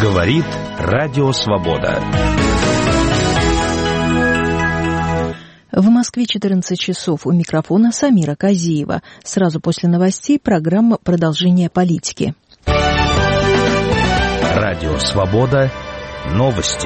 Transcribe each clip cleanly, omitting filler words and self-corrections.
Говорит Радио Свобода. В Москве 14 часов. У микрофона Самира Казиева. Сразу после новостей программа «Продолжение политики». Радио Свобода. Новости.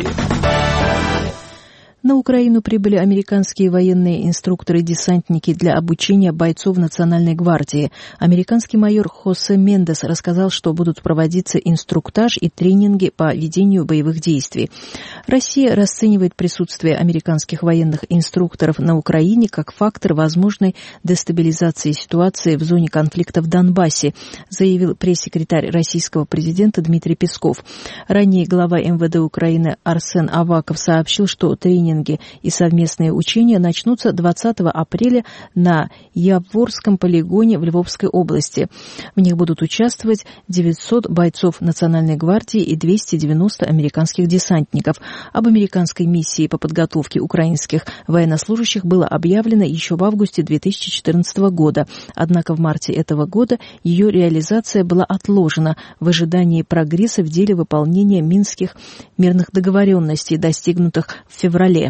На Украину прибыли американские военные инструкторы-десантники для обучения бойцов Национальной гвардии. Американский майор Хосе Мендес рассказал, что будут проводиться инструктаж и тренинги по ведению боевых действий. Россия расценивает присутствие американских военных инструкторов на Украине как фактор возможной дестабилизации ситуации в зоне конфликта в Донбассе, заявил пресс-секретарь российского президента Дмитрий Песков. Ранее глава МВД Украины Арсен Аваков сообщил, что тренинги и совместные учения начнутся 20 апреля на Яворском полигоне в Львовской области. В них будут участвовать 900 бойцов Национальной гвардии и 290 американских десантников. Об американской миссии по подготовке украинских военнослужащих было объявлено еще в августе 2014 года. Однако в марте этого года ее реализация была отложена в ожидании прогресса в деле выполнения минских мирных договоренностей, достигнутых в феврале.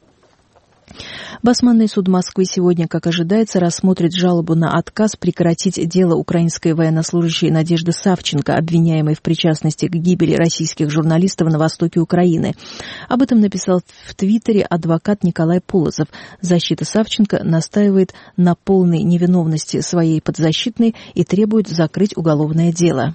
Басманный суд Москвы сегодня, как ожидается, рассмотрит жалобу на отказ прекратить дело украинской военнослужащей Надежды Савченко, обвиняемой в причастности к гибели российских журналистов на востоке Украины. Об этом написал в Твиттере адвокат Николай Полозов. Защита Савченко настаивает на полной невиновности своей подзащитной и требует закрыть уголовное дело.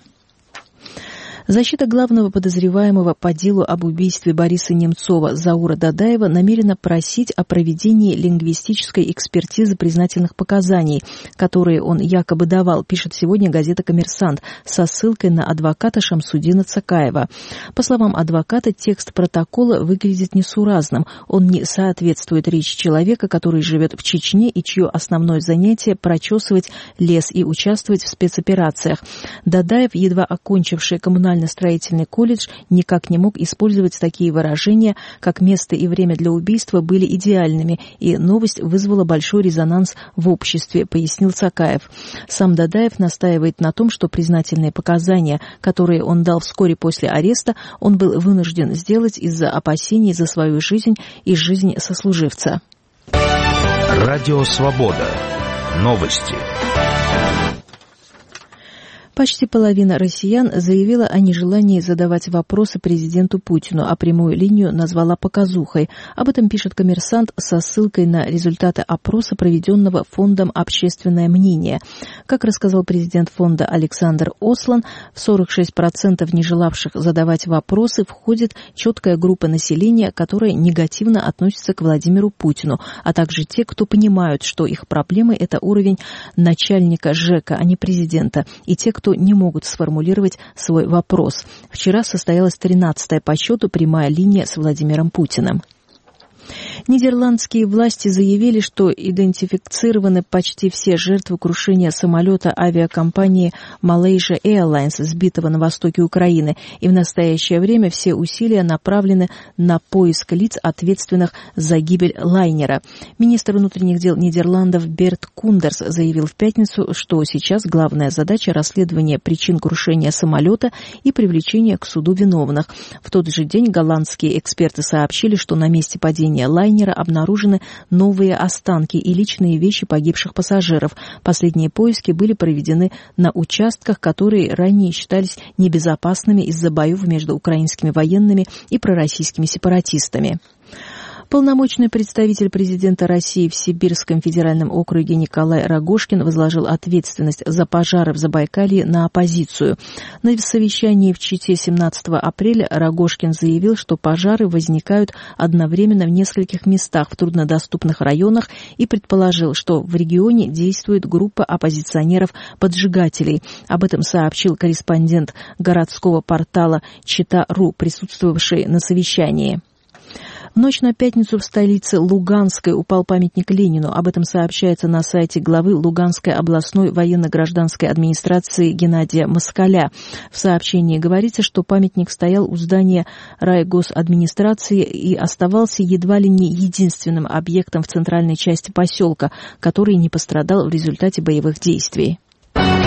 Защита главного подозреваемого по делу об убийстве Бориса Немцова Заура Дадаева намерена просить о проведении лингвистической экспертизы признательных показаний, которые он якобы давал, пишет сегодня газета «Коммерсант», со ссылкой на адвоката Шамсудина Цакаева. По словам адвоката, текст протокола выглядит несуразным. Он не соответствует речи человека, который живет в Чечне и чье основное занятие – прочесывать лес и участвовать в спецоперациях. Дадаев, едва окончивший коммунально-строительный колледж, никак не мог использовать такие выражения, как «место и время для убийства были идеальными», и новость вызвала большой резонанс в обществе, пояснил Цакаев. Сам Дадаев настаивает на том, что признательные показания, которые он дал вскоре после ареста, он был вынужден сделать из-за опасений за свою жизнь и жизнь сослуживца. Радио Свобода. Новости. Почти половина россиян заявила о нежелании задавать вопросы президенту Путину, а прямую линию назвала показухой. Об этом пишет «Коммерсант» со ссылкой на результаты опроса, проведенного фондом «Общественное мнение». Как рассказал президент фонда Александр Ослан, в 46% не желавших задавать вопросы входит четкая группа населения, которая негативно относится к Владимиру Путину, а также те, кто понимают, что их проблемы – это уровень начальника ЖЭКа, а не президента, и те, кто не могут сформулировать свой вопрос. Вчера состоялась 13-я по счету прямая линия с Владимиром Путиным. Нидерландские власти заявили, что идентифицированы почти все жертвы крушения самолета авиакомпании Malaysia Airlines, сбитого на востоке Украины, и в настоящее время все усилия направлены на поиск лиц, ответственных за гибель лайнера. Министр внутренних дел Нидерландов Берт Кундерс заявил в пятницу, что сейчас главная задача – расследование причин крушения самолета и привлечение к суду виновных. В тот же день голландские эксперты сообщили, что на месте падения лайнера обнаружены новые останки и личные вещи погибших пассажиров. Последние поиски были проведены на участках, которые ранее считались небезопасными из-за боев между украинскими военными и пророссийскими сепаратистами. Полномочный представитель президента России в Сибирском федеральном округе Николай Рогожкин возложил ответственность за пожары в Забайкалье на оппозицию. На совещании в Чите 17 апреля Рогожкин заявил, что пожары возникают одновременно в нескольких местах в труднодоступных районах, и предположил, что в регионе действует группа оппозиционеров-поджигателей. Об этом сообщил корреспондент городского портала Чита.ру, присутствовавший на совещании. В ночь на пятницу в столице Луганской упал памятник Ленину. Об этом сообщается на сайте главы Луганской областной военно-гражданской администрации Геннадия Москаля. В сообщении говорится, что памятник стоял у здания райгосадминистрации и оставался едва ли не единственным объектом в центральной части поселка, который не пострадал в результате боевых действий.